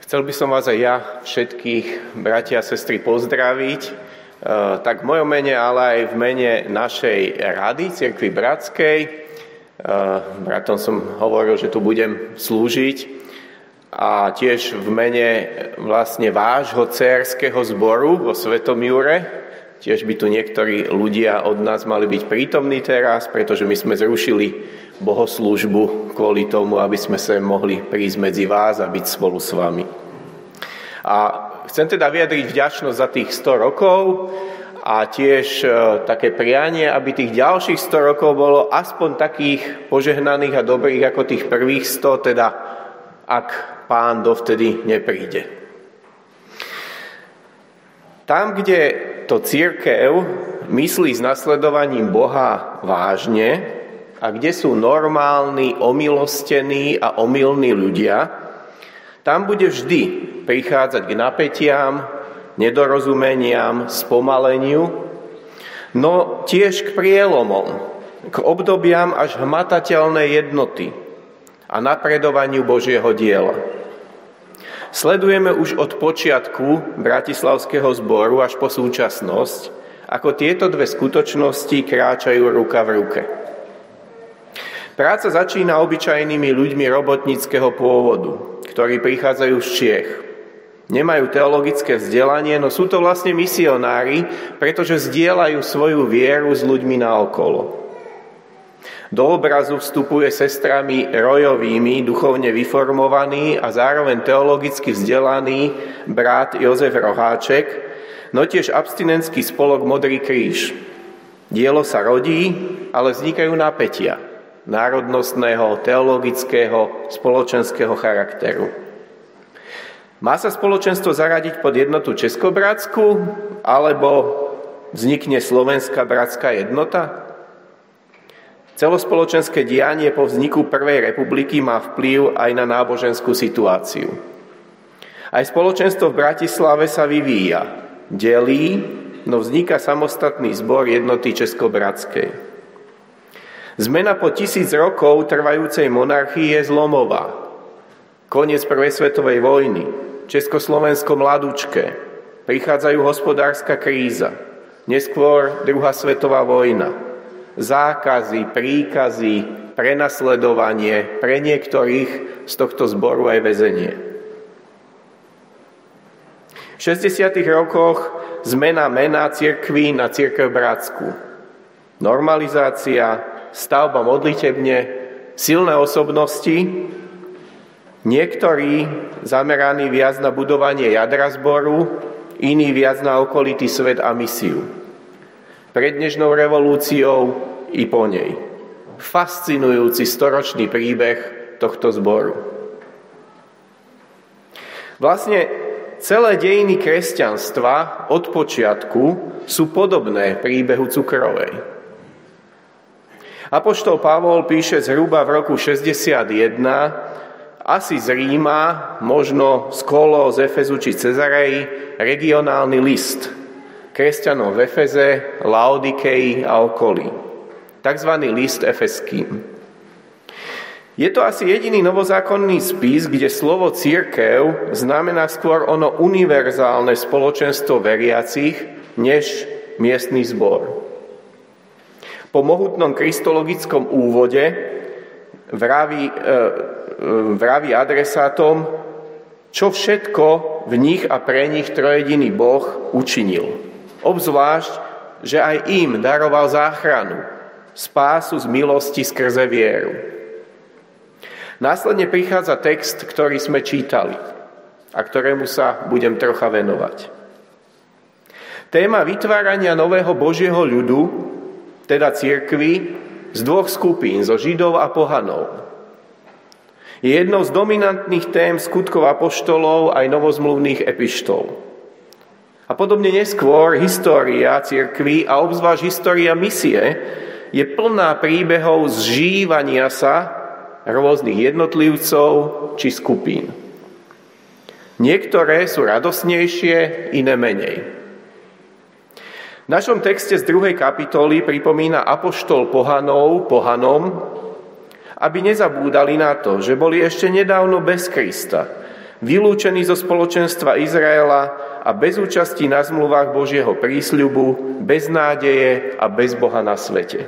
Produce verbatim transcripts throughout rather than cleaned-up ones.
Chcel by som vás aj ja, všetkých bratia a sestry, pozdraviť, tak v mojom mene, ale aj v mene našej rady, Cirkvi Bratskej. Bratom som hovoril, že tu budem slúžiť a tiež v mene vlastne vášho dcérskeho zboru vo Svetom Jure. Tiež by tu niektorí ľudia od nás mali byť prítomní teraz, pretože my sme zrušili bohoslúžbu kvôli tomu, aby sme sa mohli prísť medzi vás a byť spolu s vami. A chcem teda vyjadriť vďačnosť za tých sto rokov a tiež e, také prianie, aby tých ďalších sto rokov bolo aspoň takých požehnaných a dobrých ako tých prvých sto, teda ak Pán dovtedy nepríde. Tam, kde to cirkev myslí s nasledovaním Boha vážne a kde sú normálni, omilostení a omylní ľudia, tam bude vždy prichádzať k napätiam, nedorozumeniam, spomaleniu, no tiež k prielomom, k obdobiam až hmatateľnej jednoty a napredovaniu Božieho diela. Sledujeme už od počiatku Bratislavského zboru až po súčasnosť, ako tieto dve skutočnosti kráčajú ruka v ruke. Práca začína obyčajnými ľuďmi robotníckeho pôvodu, ktorí prichádzajú z Čiech. Nemajú teologické vzdelanie, no sú to vlastne misionári, pretože zdieľajú svoju vieru s ľuďmi naokolo. Do obrazu vstupuje sestrami Rojovými duchovne vyformovaný a zároveň teologicky vzdelaný brat Jozef Roháček, no tiež abstinentský spolok Modrý kríž. Dielo sa rodí, ale vznikajú napätia národnostného, teologického, spoločenského charakteru. Má sa spoločenstvo zaradiť pod jednotu Českobratskú, alebo vznikne Slovenská bratská jednota? Celospoločenské dianie po vzniku Prvej republiky má vplyv aj na náboženskú situáciu. Aj spoločenstvo v Bratislave sa vyvíja, delí, no vzniká samostatný zbor jednoty Českobratskej. Zmena po tisíc rokov trvajúcej monarchie je zlomová. Koniec Prvej svetovej vojny, Československo mladúčké, prichádzajú hospodárska kríza, neskôr druhá svetová vojna, zákazy, príkazy, prenasledovanie, pre niektorých z tohto zboru aj väzenie. V šesťdesiatych rokoch zmena mena cirkví na Cirkev Bratskú. Normalizácia, stavba modlitebne, silné osobnosti, niektorí zameraní viac na budovanie jadra zboru, iní viac na okolitý svet a misiu. Pred dnešnou revolúciou i po nej. Fascinujúci storočný príbeh tohto zboru. Vlastne celé dejiny kresťanstva od počiatku sú podobné príbehu cukrovej. Apoštol Pavol píše zhruba v roku šesťdesiatjeden, asi z Ríma, možno z Kolo, z Efezu či Cezareji, regionálny list kresťanom v Efeze, Laodikeji a okolí. Takzvaný list efeským. Je to asi jediný novozákonný spis, kde slovo cirkev znamená skôr ono univerzálne spoločenstvo veriacich, než miestny zbor. Po mohutnom kristologickom úvode vraví, e, vraví adresátom, čo všetko v nich a pre nich trojediný Boh učinil. Obzvlášť, že aj im daroval záchranu, spásu z milosti skrze vieru. Následne prichádza text, ktorý sme čítali a ktorému sa budem trocha venovať. Téma vytvárania nového Božieho ľudu, teda cirkvi, z dvoch skupín, zo Židov a pohanov. Je jednou z dominantných tém skutkov apoštolov aj novozmluvných epištol. A podobne neskôr história cirkvi a obzvlášť história misie je plná príbehov zžívania sa rôznych jednotlivcov či skupín. Niektoré sú radosnejšie, iné menej. V našom texte z druhej kapitoly pripomína apoštol pohanov pohanom, aby nezabúdali na to, že boli ešte nedávno bez Krista, vylúčení zo spoločenstva Izraela a bez účasti na zmluvách Božieho prísľubu, bez nádeje a bez Boha na svete.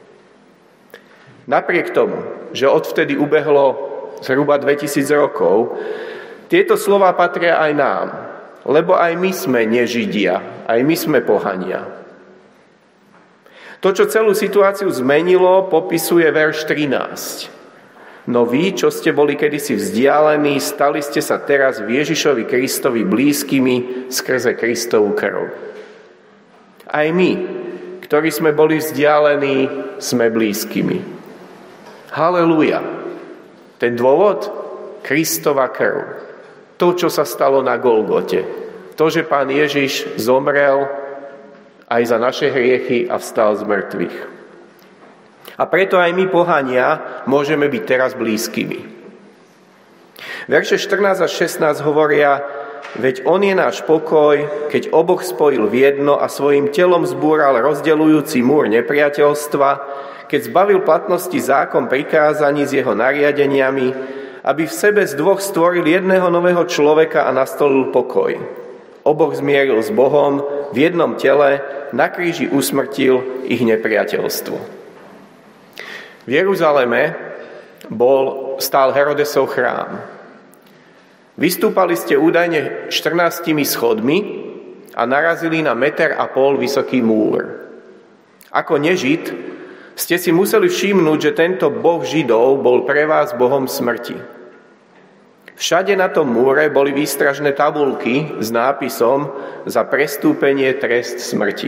Napriek tomu, že odvtedy ubehlo zhruba dvetisíc rokov, tieto slová patria aj nám, lebo aj my sme nežidia, aj my sme pohania. To, čo celú situáciu zmenilo, popisuje verš trinásť. No vy, čo ste boli kedysi vzdialení, stali ste sa teraz v Ježišovi Kristovi blízkymi skrze Kristovu krv. Aj my, ktorí sme boli vzdialení, sme blízkymi. Halelúja. Ten dôvod? Kristova krv. To, čo sa stalo na Golgote. To, že Pán Ježiš zomrel aj za naše hriechy a vstal z mŕtvych. A preto aj my, pohania, môžeme byť teraz blízkymi. Verše štrnásť a šestnásť hovoria: veď on je náš pokoj, keď oboch spojil v jedno a svojim telom zbúral rozdeľujúci múr nepriateľstva, keď zbavil platnosti zákon prikázaní s jeho nariadeniami, aby v sebe z dvoch stvoril jedného nového človeka a nastolil pokoj. Oboch zmieril s Bohom v jednom tele, na kríži usmrtil ich nepriateľstvo. V Jeruzaleme bol stál Herodesov chrám. Vystúpali ste údajne štrnástimi schodmi a narazili na meter a pol vysoký múr. Ako nežid ste si museli všimnúť, že tento boh Židov bol pre vás bohom smrti. Všade na tom múre boli výstražné tabuľky s nápisom za prestúpenie trest smrti.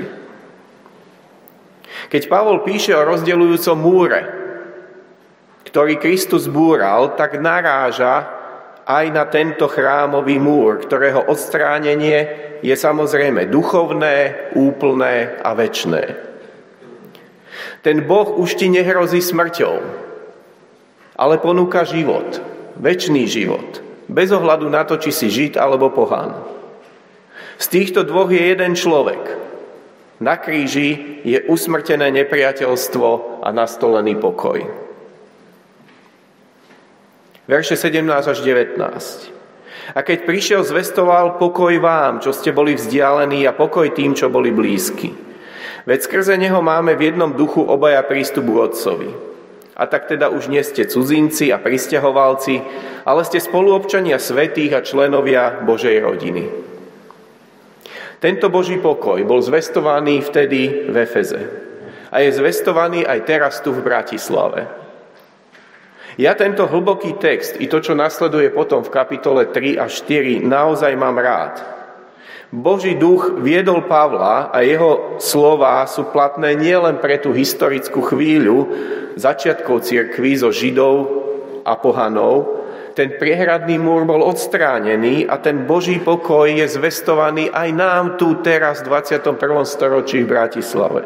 Keď Pavol píše o rozdeľujúcom múre, ktorý Kristus búral, tak naráža aj na tento chrámový múr, ktorého odstránenie je samozrejme duchovné, úplné a večné. Ten Boh už ti nehrozí smrťou, ale ponúka život, večný život, bez ohľadu na to, či si Žid alebo pohan. Z týchto dvoch je jeden človek. Na kríži je usmrtené nepriateľstvo a nastolený pokoj. Verše sedemnásť až devätnásť. A keď prišiel, zvestoval pokoj vám, čo ste boli vzdialení, a pokoj tým, čo boli blízky. Veď skrze neho máme v jednom duchu obaja prístup k Otcovi. A tak teda už nie ste cudzinci a prisťahovalci, ale ste spoluobčania svätých a členovia Božej rodiny. Tento Boží pokoj bol zvestovaný vtedy v Efeze. A je zvestovaný aj teraz tu v Bratislave. Ja tento hlboký text i to, čo nasleduje potom v kapitole tri a štyri, naozaj mám rád. Boží duch viedol Pavla a jeho slová sú platné nielen pre tú historickú chvíľu začiatkov cirkví zo Židov a pohanov. Ten priehradný múr bol odstránený a ten Boží pokoj je zvestovaný aj nám tu teraz v dvadsiatom prvom storočí v Bratislave.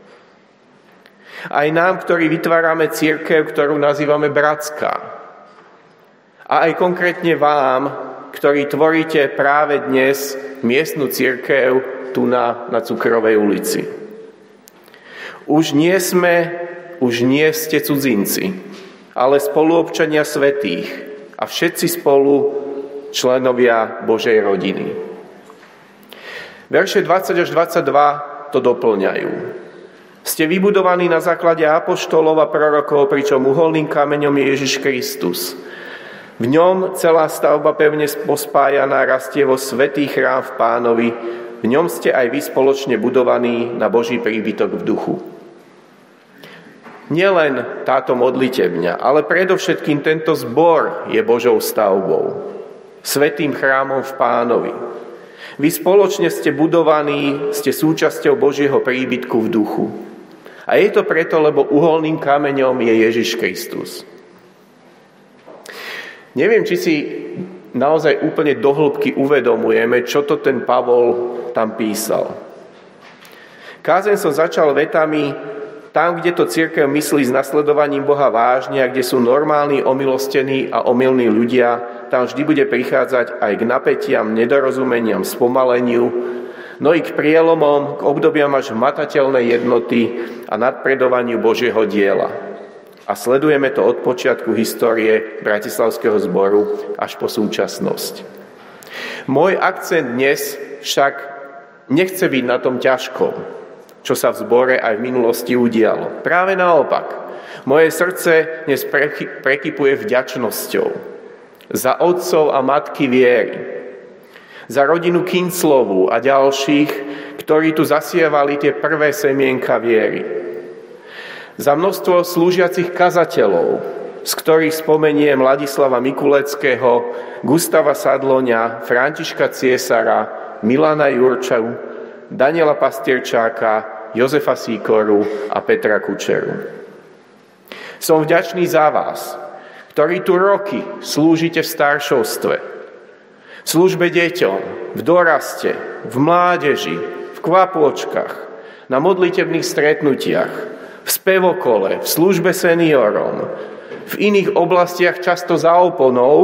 Aj nám, ktorí vytvárame cirkev, ktorú nazývame bratská. A aj konkrétne vám, ktorí tvoríte práve dnes miestnu cirkev tu na, na Cukrovej ulici. Už nie sme, už nie ste cudzinci, ale spoluobčania svätých a všetci spolu členovia Božej rodiny. Verše dvadsať až dvadsaťdva to doplňajú. Ste vybudovaní na základe apoštolov a prorokov, pričom uholným kameňom je Ježiš Kristus. V ňom celá stavba pevne pospájaná rastie vo svätý chrám v Pánovi. V ňom ste aj vy spoločne budovaní na Boží príbytok v duchu. Nielen táto modlitebňa, ale predovšetkým tento zbor je Božou stavbou, svätým chrámom v Pánovi. Vy spoločne ste budovaní, ste súčasťou Božieho príbytku v duchu. A je to preto, lebo uholným kameňom je Ježiš Kristus. Neviem, či si naozaj úplne do hĺbky uvedomujeme, čo to ten Pavol tam písal. Kázeň som začal vetami: tam, kde to cirkev myslí s nasledovaním Boha vážne a kde sú normálni, omilostení a omylní ľudia, tam vždy bude prichádzať aj k napätiam, nedorozumeniam, spomaleniu, no i k prielomom, k obdobiam až hmatateľnej jednoty a nadpredovaniu Božieho diela. A sledujeme to od počiatku histórie Bratislavského zboru až po súčasnosť. Môj akcent dnes však nechce byť na tom ťažkom, čo sa v zbore aj v minulosti udialo. Práve naopak. Moje srdce dnes prekypuje vďačnosťou za otcov a matky viery, za rodinu Kinclovú a ďalších, ktorí tu zasievali tie prvé semienka viery. Za množstvo slúžiacich kazateľov, z ktorých spomeniem Ladislava Mikuleckého, Gustava Sadloňa, Františka Ciesara, Milana Jurču, Daniela Pastierčáka, Jozefa Sýkoru a Petra Kučeru. Som vďačný za vás, ktorí tu roky slúžite v staršovstve, v službe deťom, v doraste, v mládeži, v kvapôčkach, na modlitebných stretnutiach, v spevokole, v službe seniorom, v iných oblastiach často za oponou,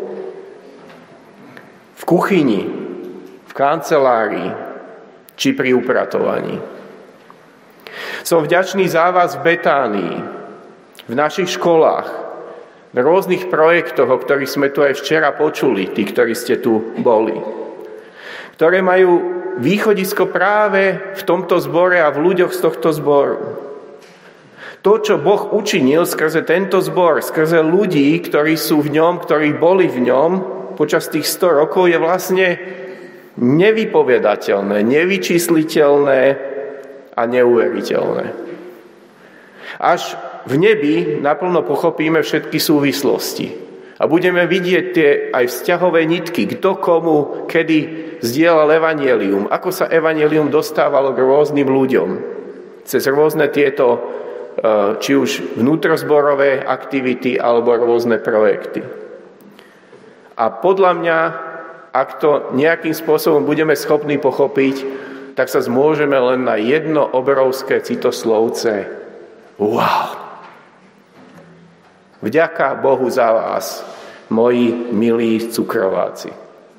v kuchyni, v kancelárii či pri upratovaní. Som vďačný za vás v Betánii, v našich školách, v rôznych projektoch, o ktorých sme tu aj včera počuli, tí, ktorí ste tu boli, ktoré majú východisko práve v tomto zbore a v ľuďoch z tohto zboru. To, čo Boh učinil skrze tento zbor, skrze ľudí, ktorí sú v ňom, ktorí boli v ňom počas tých sto rokov, je vlastne nevypovedateľné, nevyčísliteľné a neuveriteľné. Až v nebi naplno pochopíme všetky súvislosti a budeme vidieť tie aj vzťahové nitky, kto komu, kedy zdieľal evanjelium, ako sa evanjelium dostávalo k rôznym ľuďom cez rôzne tieto či už vnútrozborové aktivity alebo rôzne projekty. A podľa mňa, ak to nejakým spôsobom budeme schopní pochopiť, tak sa zmôžeme len na jedno obrovské citoslovce. Wow! Vďaka Bohu za vás, moji milí cukrováci.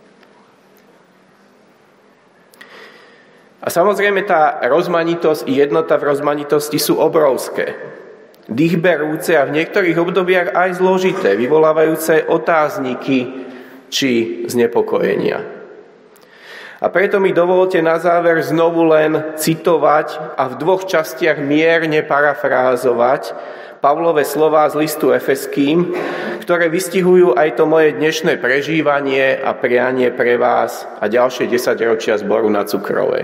A samozrejme tá rozmanitosť i jednota v rozmanitosti sú obrovské. Dýchberúce a v niektorých obdobiach aj zložité, vyvolávajúce otázniky či znepokojenia. A preto mi dovolte na záver znovu len citovať a v dvoch častiach mierne parafrázovať Pavlove slová z listu Efeským, ktoré vystihujú aj to moje dnešné prežívanie a prianie pre vás a ďalšie desaťročia zboru na Cukrovej.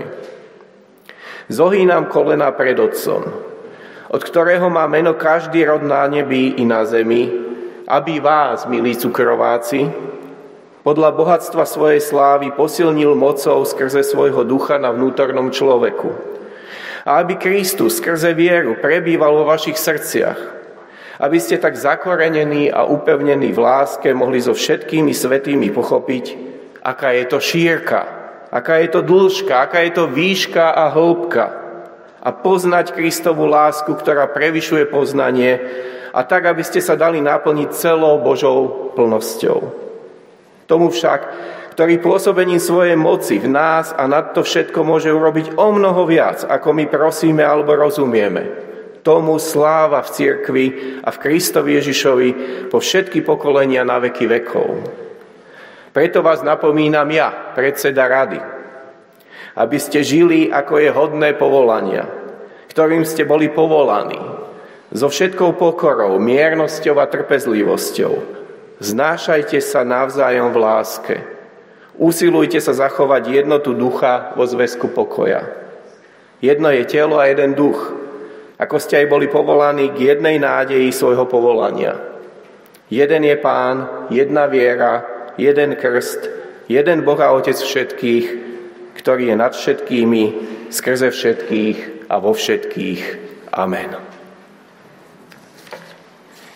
Zohýnam kolena pred Otcom, od ktorého má meno každý rod na nebi i na zemi, aby vás, milí cukrováci, podľa bohatstva svojej slávy posilnil mocou skrze svojho ducha na vnútornom človeku. A aby Kristus skrze vieru prebýval vo vašich srdciach, aby ste tak zakorenení a upevnení v láske mohli so všetkými svätými pochopiť, aká je to šírka, aká je to dĺžka, aká je to výška a hĺbka a poznať Kristovu lásku, ktorá prevyšuje poznanie a tak, aby ste sa dali naplniť celou Božou plnosťou. Tomu však, ktorý pôsobením svojej moci v nás a nad to všetko môže urobiť o mnoho viac, ako my prosíme alebo rozumieme. Tomu sláva v cirkvi a v Kristovi Ježišovi po všetky pokolenia na veky vekov. Preto vás napomínam ja, predseda rady, aby ste žili, ako je hodné povolania, ktorým ste boli povolaní, so všetkou pokorou, miernosťou a trpezlivosťou. Znášajte sa navzájom v láske. Usilujte sa zachovať jednotu ducha vo zväzku pokoja. Jedno je telo a jeden duch, ako ste aj boli povolaní k jednej nádeji svojho povolania. Jeden je Pán, jedna viera, jeden krst, jeden Boh a Otec všetkých, ktorý je nad všetkými, skrze všetkých a vo všetkých. Amen.